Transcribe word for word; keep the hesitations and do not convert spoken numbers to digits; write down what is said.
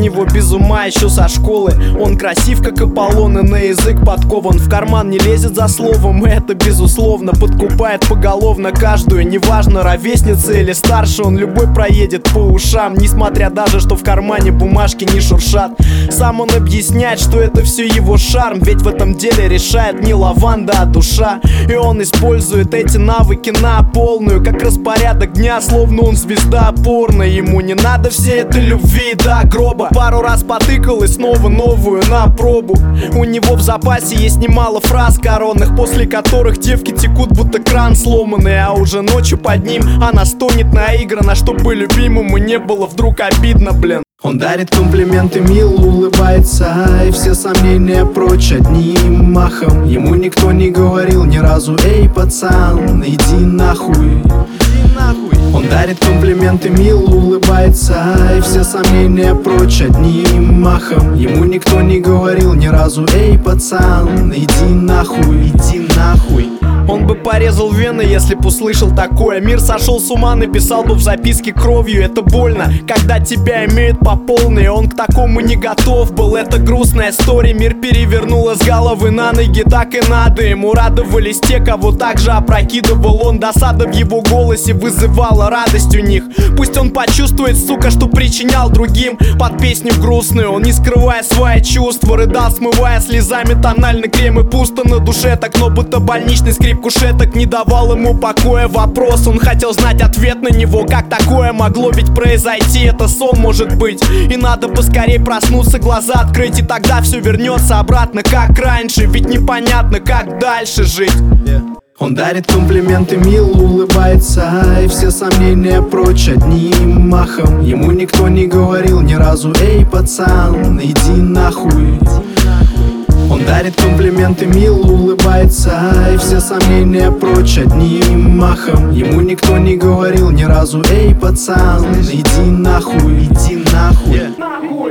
него без ума еще со школы. Он красив, как Аполлон, и на язык подкован. В карман не лезет за словом, и это безусловно подкупает поголовно каждую. Неважно, ровесница или старше, он любой проедет по ушам, несмотря даже, что в кармане бумажки не шуршат. Сам он объясняет, что это все его шарм, ведь в этом деле решает не лаванда, а душа. И он использует эти навыки на полную, как распорядок дня, словно он звезда порно. Ему не надо всей этой любви до гроба. Пару раз потыкал и снова новую на пробу. У него в запасе есть немало фраз коронных, после которых девки текут, будто кран сломанный. А уже ночью под ним она стонет наигранно, чтобы любимому не было вдруг обидно, блин. Он дарит комплименты, мило улыбается, и все сомнения прочь одним махом. Ему никто не говорил ни разу: эй, пацан, иди нахуй. Он дарит комплименты, мило улыбается, и все сомнения прочь одним махом. Ему никто не говорил ни разу: эй, пацан, иди нахуй, иди нахуй. Он бы порезал вены, если б услышал такое. Мир сошел с ума, написал бы в записке кровью. Это больно, когда тебя имеют по полной. Он к такому не готов был, это грустная история. Мир перевернула с головы на ноги, так и надо. Ему радовались те, кого также опрокидывал он. Досада в его голосе вызывала радость у них. Пусть он почувствует, сука, что причинял другим. Под песню грустную он, не скрывая свои чувства, рыдал, смывая слезами тональный крем. И пусто на душе так, но будто больничный скрип кушеток не давал ему покоя вопрос. Он хотел знать ответ на него, как такое могло ведь произойти. Это сон, может быть, и надо поскорей проснуться, глаза открыть, и тогда все вернется обратно, как раньше. Ведь непонятно, как дальше жить. Он дарит комплименты, мило улыбается, и все сомнения прочь одним махом. Ему никто не говорил ни разу: эй, пацан, иди нахуй. Он дарит комплименты, мило улыбается, и все сомнения прочь одним махом. Ему никто не говорил ни разу: эй, пацан, иди нахуй, иди нахуй.